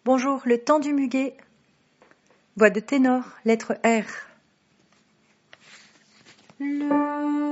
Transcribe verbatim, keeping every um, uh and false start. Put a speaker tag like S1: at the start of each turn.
S1: Bonjour, le temps du muguet. Voix de ténor, lettre R. Le